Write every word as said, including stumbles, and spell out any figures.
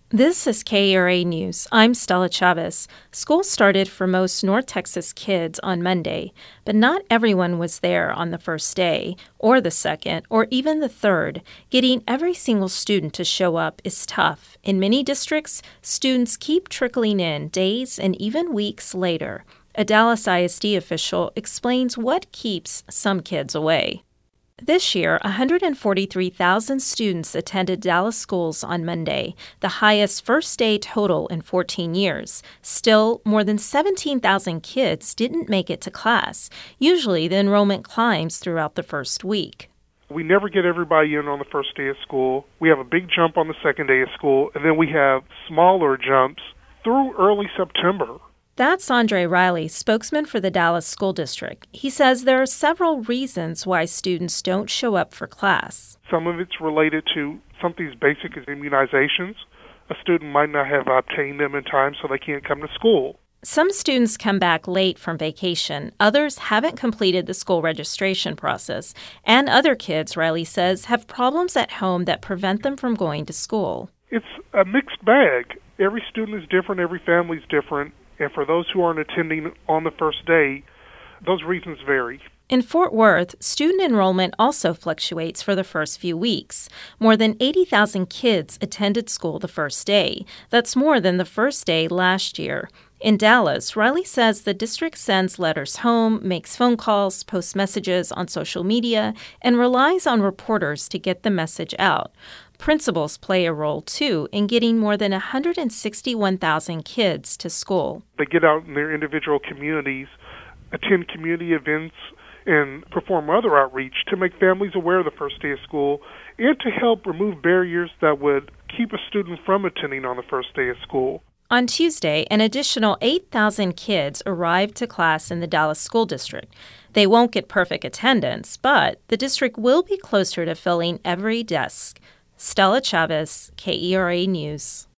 This is K E R A News. I'm Stella Chavez. School started for most North Texas kids on Monday, but not everyone was there on the first day, or the second, or even the third. Getting every single student to show up is tough. In many districts, students keep trickling in days and even weeks later. A Dallas I S D official explains what keeps some kids away. This year, one hundred forty-three thousand students attended Dallas schools on Monday, the highest first-day total in fourteen years. Still, more than seventeen thousand kids didn't make it to class. Usually, the enrollment climbs throughout the first week. We never get everybody in on the first day of school. We have a big jump on the second day of school, and then we have smaller jumps through early September. That's Andre Riley, spokesman for the Dallas School District. He says there are several reasons why students don't show up for class. Some of it's related to something as basic as immunizations. A student might not have obtained them in time, so they can't come to school. Some students come back late from vacation. Others haven't completed the school registration process. And other kids, Riley says, have problems at home that prevent them from going to school. It's a mixed bag. Every student is different. Every family is different. And for those who aren't attending on the first day, those reasons vary. In Fort Worth, student enrollment also fluctuates for the first few weeks. More than eighty thousand kids attended school the first day. That's more than the first day last year. In Dallas, Riley says the district sends letters home, makes phone calls, posts messages on social media, and relies on reporters to get the message out. Principals play a role, too, in getting more than one hundred sixty-one thousand kids to school. They get out in their individual communities, attend community events, and perform other outreach to make families aware of the first day of school and to help remove barriers that would keep a student from attending on the first day of school. On Tuesday, an additional eight thousand kids arrived to class in the Dallas School District. They won't get perfect attendance, but the district will be closer to filling every desk. Stella Chavez, K E R A News.